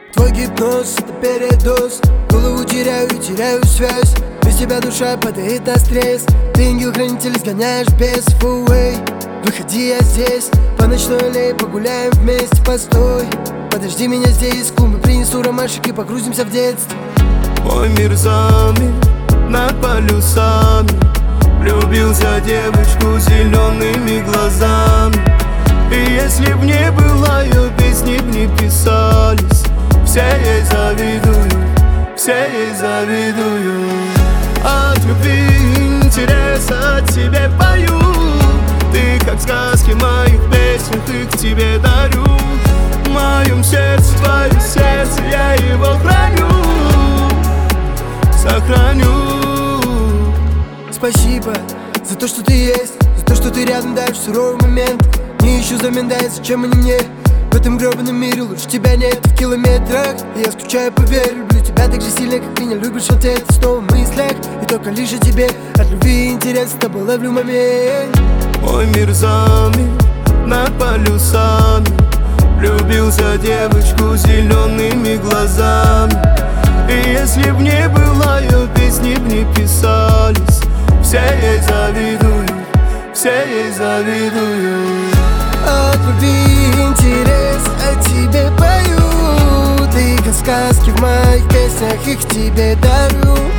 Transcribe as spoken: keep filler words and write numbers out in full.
Твой гипноз — это передоз. Голову теряю и теряю связь. Без тебя душа падает на стресс. Ты ангел-хранитель, сгоняешь бесов away. Выходи, я здесь. По ночной аллее погуляем вместе, постой. Подожди меня здесь, клумбы принесу ромашек и погрузимся в детство. Мой мир замер над полюсами. Влюбился в девочку с зелеными глазами. И если б не было ее, песни б не писались. Все ей завидую, все ей завидую. От любви интерес от тебе пою. Ты как сказки в моих песнях, их тебе дарю. В моем сердце твое сердце, я его храню, сохраню. Спасибо за то, что ты есть, за то, что ты рядом даже в суровый момент. Не ищу замен, дай, зачем они мне? В этом гребаном мире лучше тебя нет в километрах. И я скучаю, поверь, люблю тебя так же сильно, как меня любишь вот это. Снова в мыслях, и только лишь о тебе. От любви и интереса с тобой ловлю момент. Мой мир замер над полюсами. Влюбился в девочку с зелеными глазами. И если б не было ее, песни б не писались. Все ей завидую, все ей завидую. От любви интерес о тебе пою. Ты как сказки в моих песнях, их тебе дарю.